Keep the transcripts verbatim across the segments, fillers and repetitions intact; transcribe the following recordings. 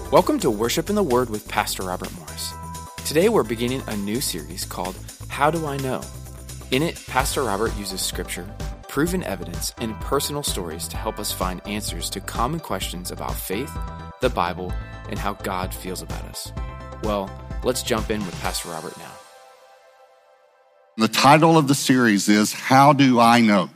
Welcome to Worship in the Word with Pastor Robert Morris. Today we're beginning a new series called How Do I Know? In it, Pastor Robert uses scripture, proven evidence, and personal stories to help us find answers to common questions about faith, the Bible, and how God feels about us. Well, let's jump in with Pastor Robert now. The title of the series is How Do I Know?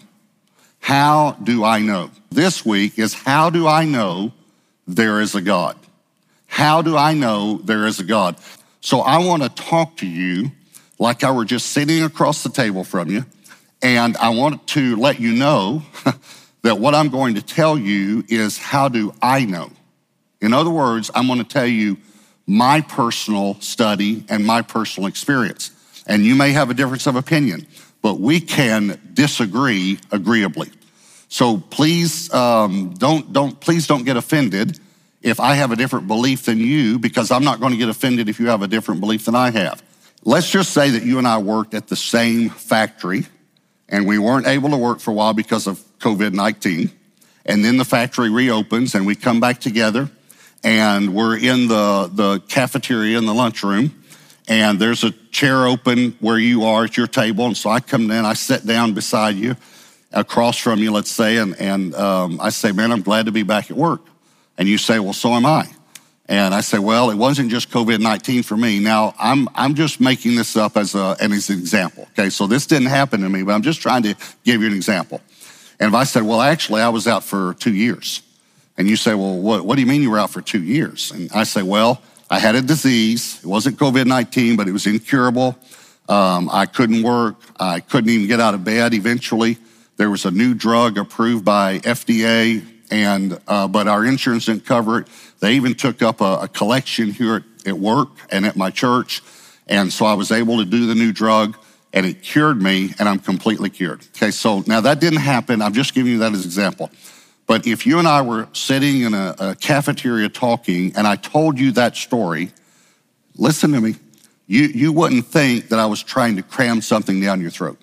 How do I know? This week is How do I know there is a God? How do I know there is a God? So I want to talk to you like I were just sitting across the table from you, and I want to let you know that what I'm going to tell you is how do I know? In other words, I'm going to tell you my personal study and my personal experience. And you may have a difference of opinion, but we can disagree agreeably. So please um, don't don't please don't get offended if I have a different belief than you, because I'm not going to get offended if you have a different belief than I have. Let's just say that you and I worked at the same factory, and we weren't able to work for a while because of covid nineteen, and then the factory reopens, and we come back together, and we're in the, the cafeteria in the lunchroom, and there's a chair open where you are at your table, and so I come in, I sit down beside you, across from you, let's say, and, and um, I say, man, I'm glad to be back at work. And you say, well, so am I. And I say, well, it wasn't just covid nineteen for me. Now, I'm I'm just making this up as, a, as an example, okay? So this didn't happen to me, but I'm just trying to give you an example. And if I said, well, actually, I was out for two years. And you say, well, what, what do you mean you were out for two years? And I say, well, I had a disease. It wasn't covid nineteen, but it was incurable. Um, I couldn't work. I couldn't even get out of bed eventually. There was a new drug approved by F D A, and uh, but our insurance didn't cover it. They even took up a, a collection here at, at work and at my church, and so I was able to do the new drug, and it cured me, and I'm completely cured. Okay, so now that didn't happen. I'm just giving you that as an example. But if you and I were sitting in a, a cafeteria talking, and I told you that story, listen to me, you, you wouldn't think that I was trying to cram something down your throat.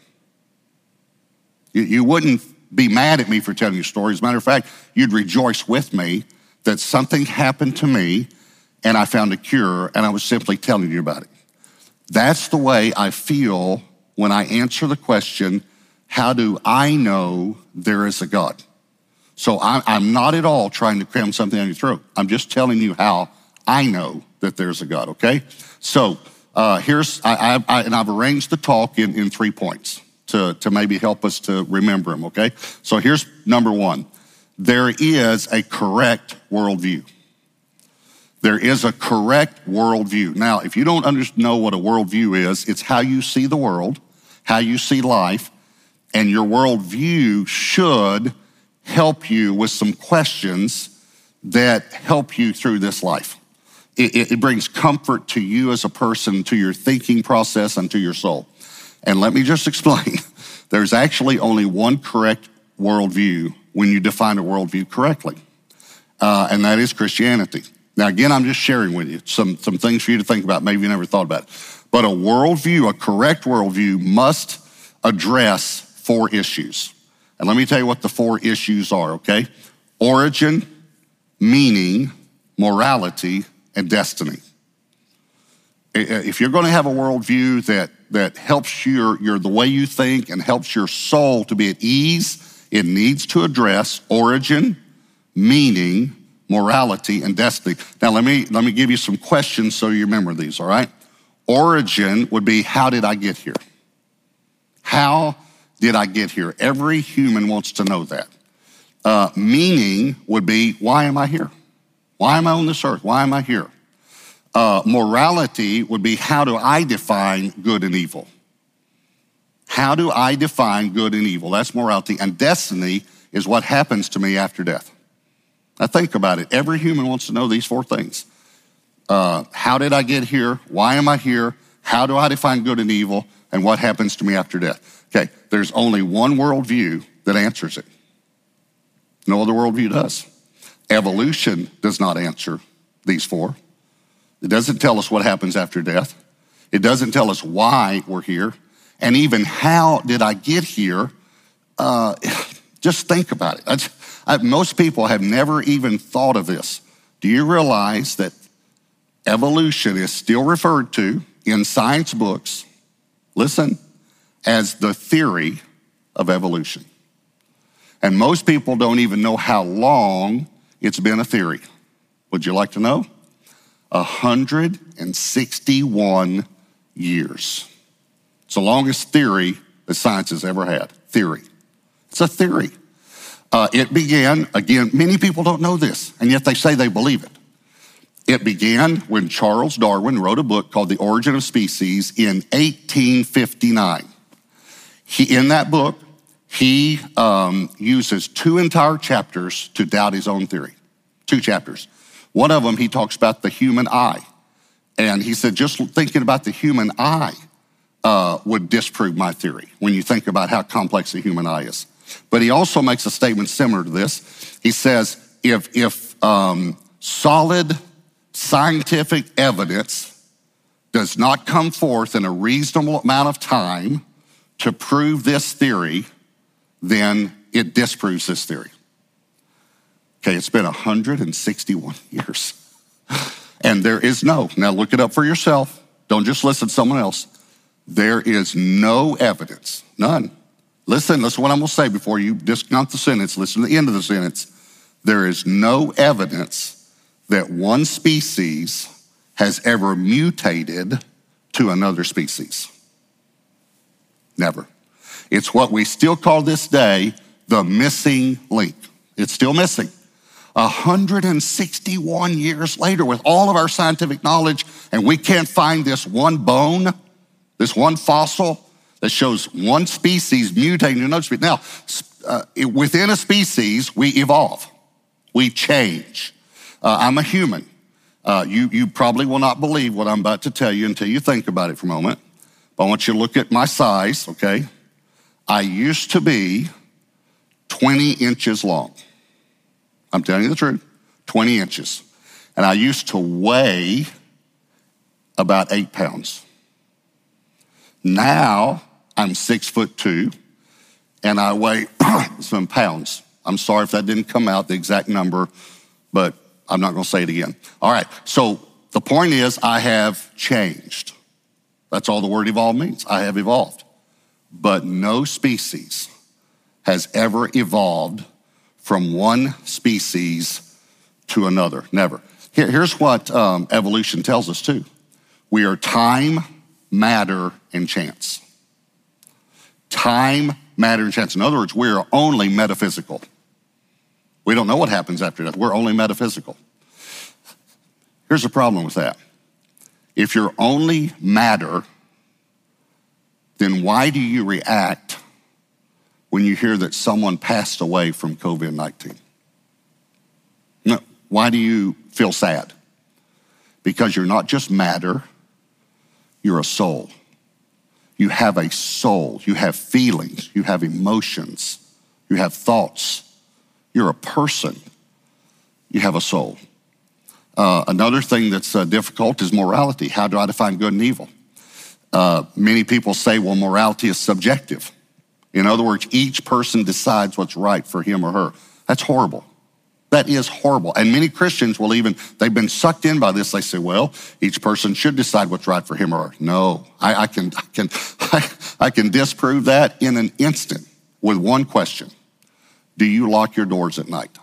You, you wouldn't be mad at me for telling you stories. As a matter of fact, you'd rejoice with me that something happened to me and I found a cure, and I was simply telling you about it. That's the way I feel when I answer the question, how do I know there is a God? So I, I'm not at all trying to cram something down your throat. I'm just telling you how I know that there's a God, okay? So uh, here's, I, I, I, and I've arranged the talk in, in three points. To, to maybe help us to remember them, okay? So here's number one. There is a correct worldview. There is a correct worldview. Now, if you don't under, know what a worldview is, it's how you see the world, how you see life, and your worldview should help you with some questions that help you through this life. It, it, it brings comfort to you as a person, to your thinking process, and to your soul. And let me just explain, there's actually only one correct worldview when you define a worldview correctly, uh, and that is Christianity. Now, again, I'm just sharing with you some, some things for you to think about. Maybe you never thought about it. But a worldview, a correct worldview, must address four issues. And let me tell you what the four issues are, okay? Origin, meaning, morality, and destiny. If you're going to have a worldview that, that helps your, your, the way you think and helps your soul to be at ease, it needs to address origin, meaning, morality, and destiny. Now, let me, let me give you some questions so you remember these, all right? Origin would be, how did I get here? How did I get here? Every human wants to know that. Uh, meaning would be, why am I here? Why am I on this earth? Why am I here? Uh, morality would be, how do I define good and evil? How do I define good and evil? That's morality. And destiny is what happens to me after death. Now think about it. Every human wants to know these four things. Uh, how did I get here? Why am I here? How do I define good and evil? And what happens to me after death? Okay, there's only one worldview that answers it. No other worldview does. Evolution does not answer these four. It doesn't tell us what happens after death. It doesn't tell us why we're here. And even how did I get here? Uh, just think about it. I, most people have never even thought of this. Do you realize that evolution is still referred to in science books, listen, as the theory of evolution? And most people don't even know how long it's been a theory. Would you like to know? one hundred sixty-one years. It's the longest theory that science has ever had. Theory. It's a theory. Uh, it began, again, many people don't know this, and yet they say they believe it. It began when Charles Darwin wrote a book called The Origin of Species in eighteen fifty-nine. He, in that book, he um, uses two entire chapters to doubt his own theory. Two chapters. One of them, he talks about the human eye. And he said, just thinking about the human eye uh, would disprove my theory when you think about how complex the human eye is. But he also makes a statement similar to this. He says, if, if um, solid scientific evidence does not come forth in a reasonable amount of time to prove this theory, then it disproves this theory. Okay, it's been one hundred sixty-one years. And there is no, now look it up for yourself. Don't just listen to someone else. There is no evidence, none. Listen, listen to what I'm gonna say before you discount the sentence. Listen to the end of the sentence. There is no evidence that one species has ever mutated to another species. Never. It's what we still call this day the missing link. It's still missing. one hundred sixty-one years later, with all of our scientific knowledge, and we can't find this one bone, this one fossil that shows one species mutating to another species. Now, uh, within a species, we evolve. We change. Uh, I'm a human. Uh, you, you probably will not believe what I'm about to tell you until you think about it for a moment. But I want you to look at my size, okay? I used to be twenty inches long. I'm telling you the truth, twenty inches. And I used to weigh about eight pounds. Now I'm six foot two and I weigh some pounds. I'm sorry if that didn't come out, the exact number, but I'm not gonna say it again. All right, so the point is I have changed. That's all the word evolve means, I have evolved. But no species has ever evolved from one species to another, never. Here, here's what um, evolution tells us too. We are time, matter, and chance. Time, matter, and chance. In other words, we are only metaphysical. We don't know what happens after death. We're only metaphysical. Here's the problem with that. If you're only matter, then why do you react when you hear that someone passed away from covid nineteen? No, why do you feel sad? Because you're not just matter, you're a soul. You have a soul, you have feelings, you have emotions, you have thoughts. You're a person, you have a soul. Uh, another thing that's uh, difficult is morality. How do I define good and evil? Uh, many people say, well, morality is subjective. In other words, each person decides what's right for him or her. That's horrible. That is horrible. And many Christians will even, they've been sucked in by this. They say, well, each person should decide what's right for him or her. No, I, I can, I can, I, I can disprove that in an instant with one question. Do you lock your doors at night?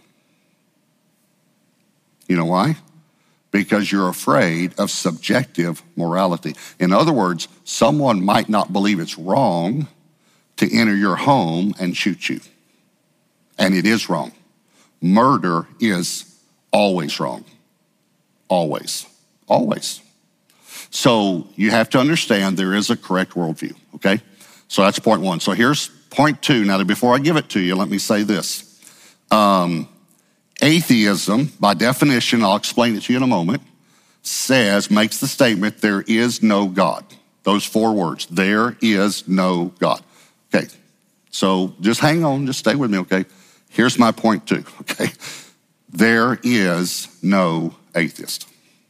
You know why? Because you're afraid of subjective morality. In other words, someone might not believe it's wrong to enter your home and shoot you. And it is wrong. Murder is always wrong. Always. Always. So you have to understand there is a correct worldview, okay? So that's point one. So here's point two. Now, before I give it to you, let me say this. Um, atheism, by definition, I'll explain it to you in a moment, says, makes the statement, there is no God. Those four words, there is no God. Okay, so just hang on, just stay with me, okay? Here's my point two, okay? There is no atheist.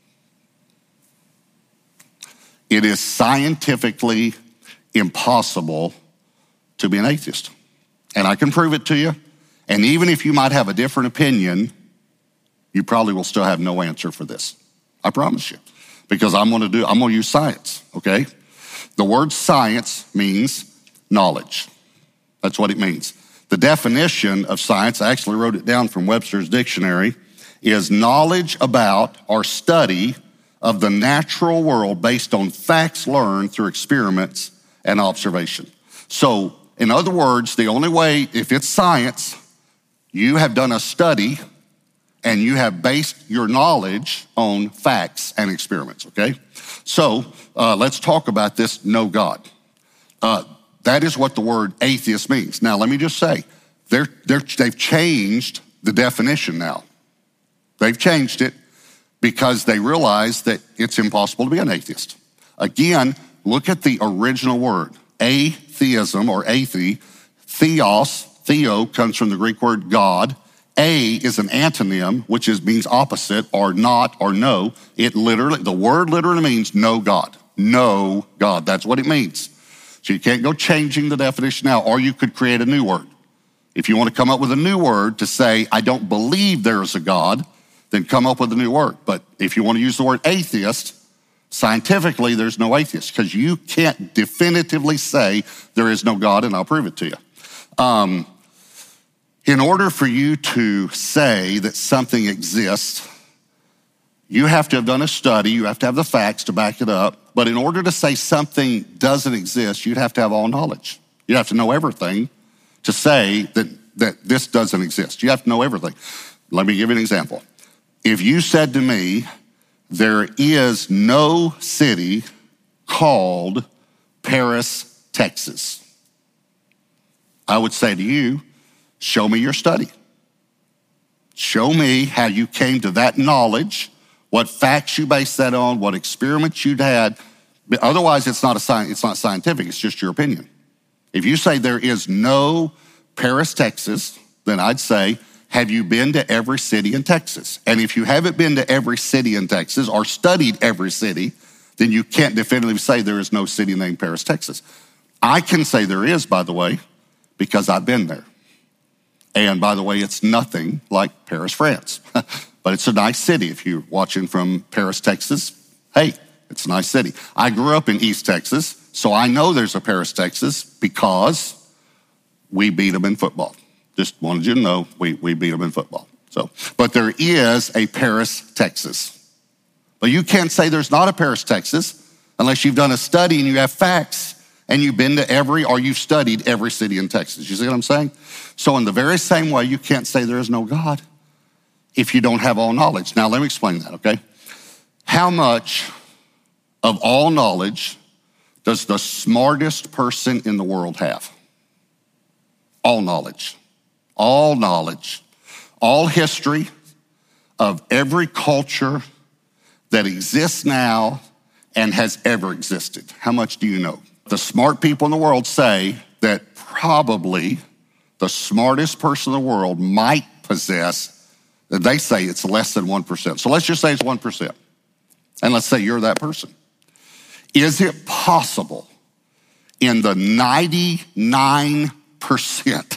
It is scientifically impossible to be an atheist. And I can prove it to you. And even if you might have a different opinion, you probably will still have no answer for this. I promise you. Because I'm gonna do, I'm gonna use science, okay? The word science means knowledge. That's what it means. The definition of science, I actually wrote it down from Webster's dictionary, is knowledge about or study of the natural world based on facts learned through experiments and observation. So, in other words, the only way, if it's science, you have done a study and you have based your knowledge on facts and experiments, okay? So, uh, let's talk about this no God. Uh, that is what the word atheist means. Now, let me just say, they're, they're, they've changed the definition now. They've changed it because they realize that it's impossible to be an atheist. Again, look at the original word, atheism or athe. Theos, theo comes from the Greek word God. A is an antonym, which is means opposite or not or no. It literally, the word literally means no God. No God, that's what it means. So you can't go changing the definition now, or you could create a new word. If you want to come up with a new word to say, I don't believe there is a God, then come up with a new word. But if you want to use the word atheist, scientifically, there's no atheist because you can't definitively say there is no God, and I'll prove it to you. Um, in order for you to say that something exists, you have to have done a study, you have to have the facts to back it up. But in order to say something doesn't exist, you'd have to have all knowledge. You'd have to know everything to say that, that this doesn't exist. You have to know everything. Let me give you an example. If you said to me, there is no city called Paris, Texas, I would say to you, show me your study. Show me how you came to that knowledge, what facts you based that on, what experiments you'd had. But otherwise, it's not a science, it's not scientific, it's just your opinion. If you say there is no Paris, Texas, then I'd say, have you been to every city in Texas? And if you haven't been to every city in Texas or studied every city, then you can't definitively say there is no city named Paris, Texas. I can say there is, by the way, because I've been there. And by the way, it's nothing like Paris, France. But it's a nice city. If you're watching from Paris, Texas, hey, it's a nice city. I grew up in East Texas, so I know there's a Paris, Texas because we beat them in football. Just wanted you to know we, we beat them in football. So, but there is a Paris, Texas. But you can't say there's not a Paris, Texas unless you've done a study and you have facts and you've been to every, or you've studied every city in Texas. You see what I'm saying? So in the very same way, you can't say there is no God if you don't have all knowledge. Now, let me explain that, okay? How much of all knowledge does the smartest person in the world have? All knowledge. All knowledge. All history of every culture that exists now and has ever existed. How much do you know? The smart people in the world say that probably the smartest person in the world might possess, they say it's less than one percent. So let's just say it's one percent. And let's say you're that person. Is it possible in the ninety-nine percent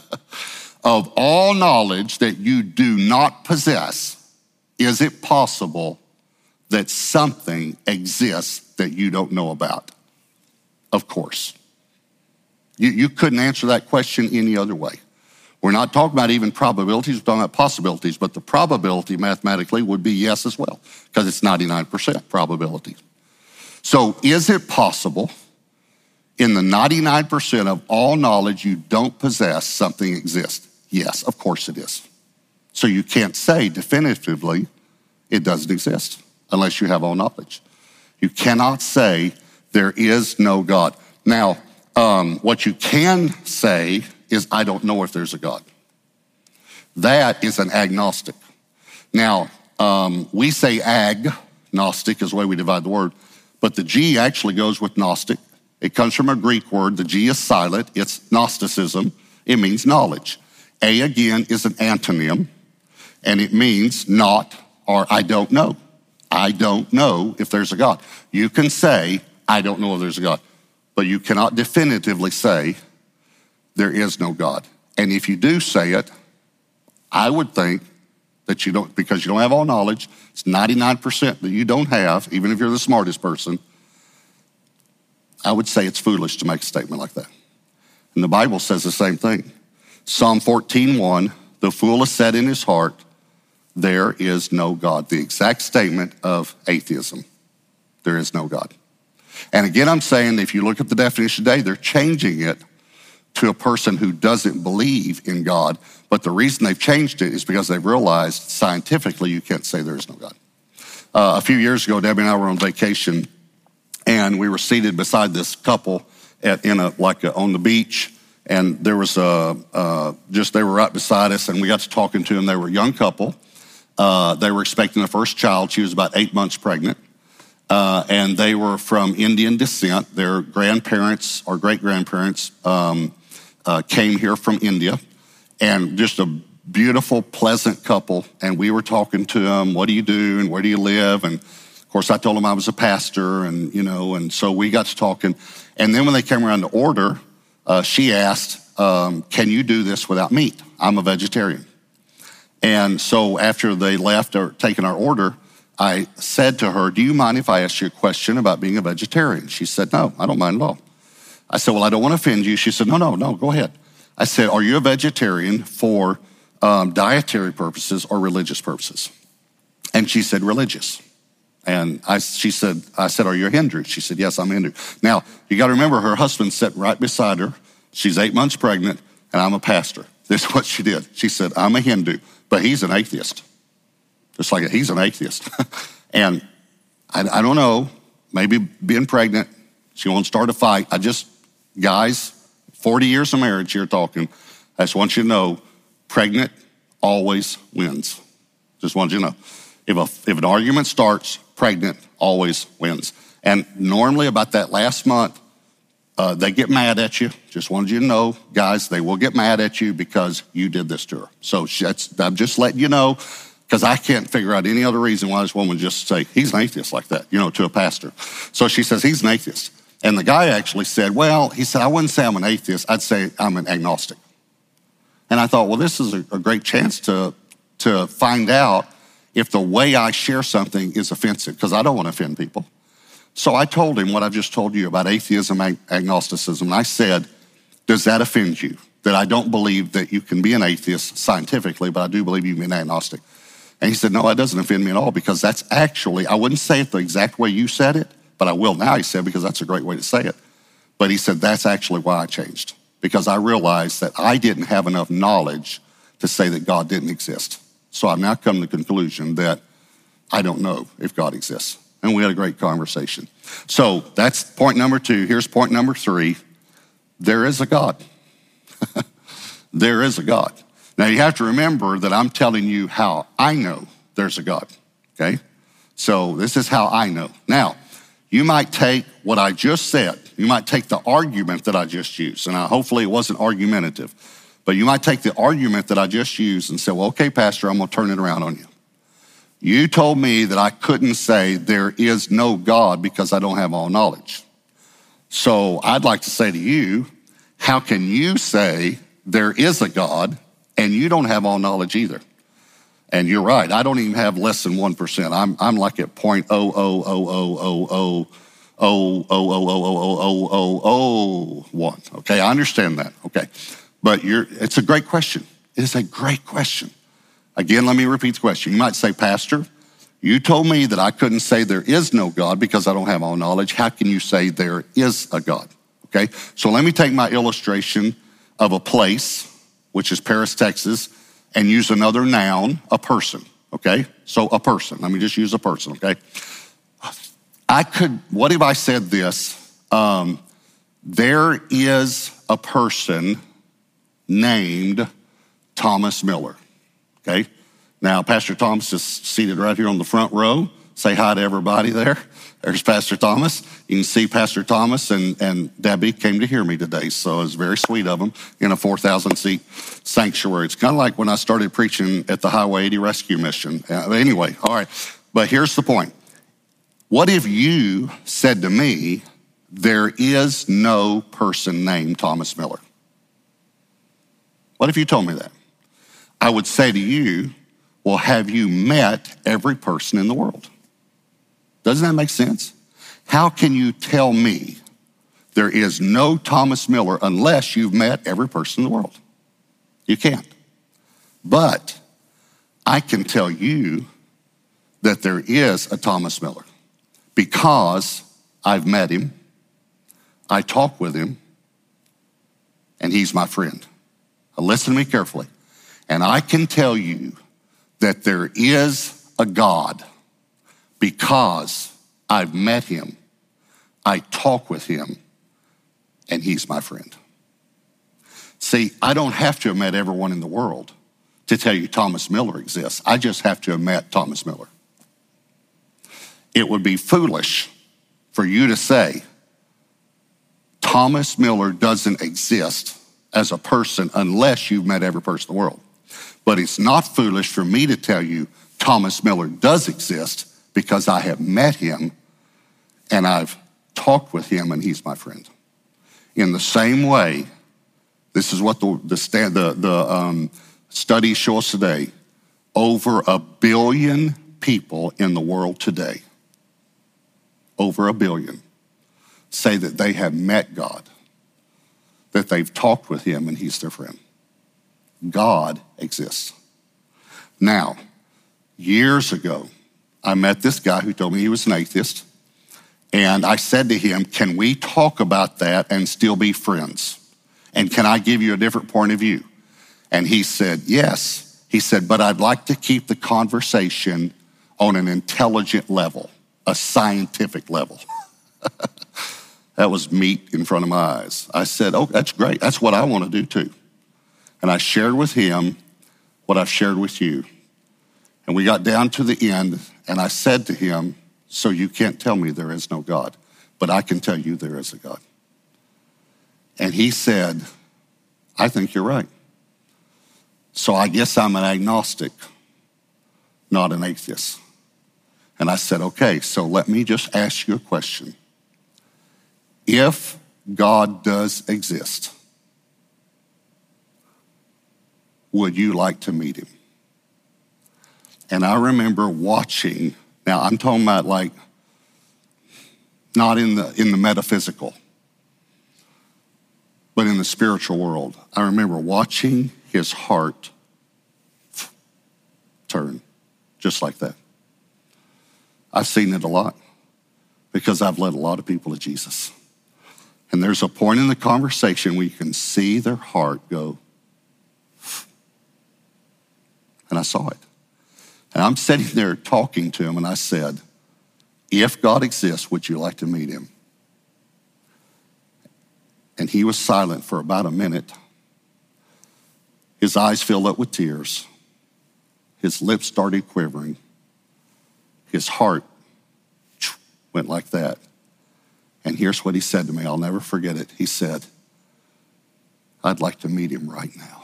of all knowledge that you do not possess, is it possible that something exists that you don't know about? Of course. You, you couldn't answer that question any other way. We're not talking about even probabilities, we're talking about possibilities, but the probability mathematically would be yes as well, because it's ninety-nine percent probability. So is it possible in the ninety-nine percent of all knowledge you don't possess, something exists? Yes, of course it is. So you can't say definitively it doesn't exist unless you have all knowledge. You cannot say there is no God. Now, um, what you can say is, I don't know if there's a God. That is an agnostic. Now, um, we say agnostic is the way we divide the word, but the G actually goes with Gnostic. It comes from a Greek word. The G is silent. It's Gnosticism. It means knowledge. A, again, is an antonym, and it means not or I don't know. I don't know if there's a God. You can say, I don't know if there's a God, but you cannot definitively say there is no God. And if you do say it, I would think that you don't, because you don't have all knowledge. It's ninety-nine percent that you don't have, even if you're the smartest person. I would say it's foolish to make a statement like that. And the Bible says the same thing. Psalm fourteen one, the fool has said in his heart, there is no God. The exact statement of atheism. There is no God. And again, I'm saying if you look at the definition today, they're changing it to a person who doesn't believe in God. But the reason they've changed it is because they've realized scientifically you can't say there is no God. Uh, a few years ago, Debbie and I were on vacation, and we were seated beside this couple at, in a like a, on the beach. And there was a, uh, just, they were right beside us, and we got to talking to them. They were a young couple. Uh, they were expecting their first child. She was about eight months pregnant. Uh, and they were from Indian descent. Their grandparents or great-grandparents um, uh, came here from India. And just a beautiful, pleasant couple. And we were talking to them, what do you do and where do you live? And of course, I told them I was a pastor, and, you know, and so we got to talking. And then when they came around to order, uh, she asked, um, can you do this without meat? I'm a vegetarian. And so after they left or taking our order, I said to her, do you mind if I ask you a question about being a vegetarian? She said, no, I don't mind at all. I said, well, I don't want to offend you. She said, no, no, no, go ahead. I said, are you a vegetarian for um, dietary purposes or religious purposes? And she said, religious. And I, she said, I said, are you a Hindu? She said, yes, I'm a Hindu. Now, you got to remember, her husband sat right beside her. She's eight months pregnant, and I'm a pastor. This is what she did. She said, I'm a Hindu, but he's an atheist. Just like he's an atheist. And I, I don't know, maybe being pregnant, she won't start a fight. I just, guys, forty years of marriage here talking, I just want you to know, pregnant always wins. Just want you to know. If, a, if an argument starts, pregnant always wins. And normally about that last month, uh, they get mad at you. Just wanted you to know, guys, they will get mad at you because you did this to her. So that's, I'm just letting you know, because I can't figure out any other reason why this woman would just say, he's an atheist like that, you know, to a pastor. So she says, he's an atheist. And the guy actually said, well, he said, I wouldn't say I'm an atheist. I'd say I'm an agnostic. And I thought, well, this is a, a great chance to, to find out if the way I share something is offensive, because I don't want to offend people. So I told him what I've just told you about atheism, ag- agnosticism. And I said, does that offend you? That I don't believe that you can be an atheist scientifically, but I do believe you can be an agnostic. And he said, no, that doesn't offend me at all, because that's actually, I wouldn't say it the exact way you said it, but I will now, he said, because that's a great way to say it. But he said, that's actually why I changed, because I realized that I didn't have enough knowledge to say that God didn't exist. So I've now come to the conclusion that I don't know if God exists. And we had a great conversation. So that's point number two. Here's point number three. There is a God. There is a God. Now, you have to remember that I'm telling you how I know there's a God, okay? So this is how I know. Now, you might take what I just said. You might take the argument that I just used, and I, hopefully it wasn't argumentative, but you might take the argument that I just used and say, well, okay, Pastor, I'm going to turn it around on you. You told me that I couldn't say there is no God because I don't have all knowledge. So I'd like to say to you, how can you say there is a God and you don't have all knowledge either? And you're right, I don't even have less than one percent. I'm I'm like at point oh oh oh oh oh oh oh oh oh oh oh oh oh oh one. Okay, I understand that. Okay, but you're it's a great question. It is a great question. Again, let me repeat the question. You might say, Pastor, you told me that I couldn't say there is no God because I don't have all knowledge. How can you say there is a God? Okay, so let me take my illustration of a place, which is Paris, Texas, and use another noun, a person, okay? So a person, let me just use a person, okay? I could, what if I said this? Um, there is a person named Thomas Miller, okay? Now, Pastor Thomas is seated right here on the front row. Say hi to everybody there. There's Pastor Thomas. You can see Pastor Thomas and, and Debbie came to hear me today, so it's very sweet of them in a four thousand seat sanctuary. It's kind of like when I started preaching at the Highway eighty Rescue Mission. Uh, anyway, all right, but here's the point. What if you said to me, there is no person named Thomas Miller? What if you told me that? I would say to you, Well, have you met every person in the world? Doesn't that make sense? How can you tell me there is no Thomas Miller unless you've met every person in the world? You can't. But I can tell you that there is a Thomas Miller because I've met him, I talk with him, and he's my friend. Now listen to me carefully. And I can tell you that there is a God because I've met him, I talk with him, and he's my friend. See, I don't have to have met everyone in the world to tell you Thomas Miller exists. I just have to have met Thomas Miller. It would be foolish for you to say Thomas Miller doesn't exist as a person unless you've met every person in the world. But it's not foolish for me to tell you Thomas Miller does exist because I have met him and I've talked with him and he's my friend. In the same way, this is what the, the, the, the um, studies show us today. Over a billion people in the world today, over a billion, say that they have met God, that they've talked with him and he's their friend. God exists. Now, years ago, I met this guy who told me he was an atheist, and I said to him, can we talk about that and still be friends? And can I give you a different point of view? And he said, yes. He said, but I'd like to keep the conversation on an intelligent level, a scientific level. That was meat in front of my eyes. I said, oh, that's great. That's what I want to do too. And I shared with him what I've shared with you. And we got down to the end, and I said to him, so you can't tell me there is no God, but I can tell you there is a God. And he said, I think you're right. So I guess I'm an agnostic, not an atheist. And I said, okay, so let me just ask you a question. If God does exist, would you like to meet him? And I remember watching, now I'm talking about like, not in the in the metaphysical, but in the spiritual world. I remember watching his heart turn just like that. I've seen it a lot because I've led a lot of people to Jesus. And there's a point in the conversation where you can see their heart go, and I saw it. And I'm sitting there talking to him, and I said, if God exists, would you like to meet him? And he was silent for about a minute. His eyes filled up with tears. His lips started quivering. His heart went like that. And here's what he said to me. I'll never forget it. He said, I'd like to meet him right now.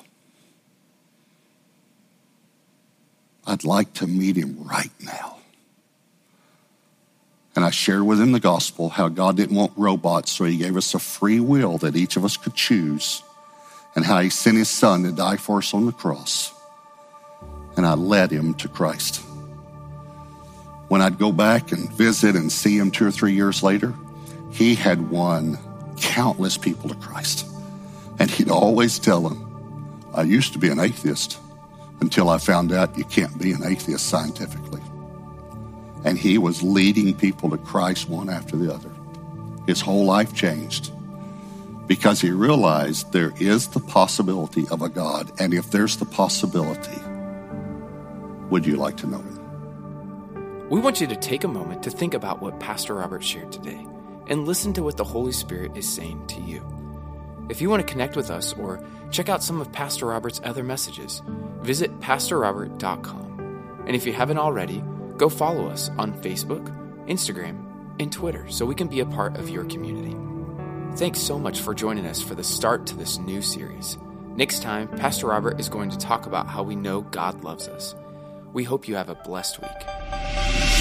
I'd like to meet him right now. And I shared with him the gospel, how God didn't want robots, so he gave us a free will that each of us could choose, and how he sent his son to die for us on the cross. And I led him to Christ. When I'd go back and visit and see him two or three years later, he had won countless people to Christ. And he'd always tell them, I used to be an atheist until I found out you can't be an atheist scientifically. And he was leading people to Christ one after the other. His whole life changed because he realized there is the possibility of a God. And if there's the possibility, would you like to know him? We want you to take a moment to think about what Pastor Robert shared today and listen to what the Holy Spirit is saying to you. If you want to connect with us or check out some of Pastor Robert's other messages, visit pastor robert dot com. And if you haven't already, go follow us on Facebook, Instagram, and Twitter so we can be a part of your community. Thanks so much for joining us for the start to this new series. Next time, Pastor Robert is going to talk about how we know God loves us. We hope you have a blessed week.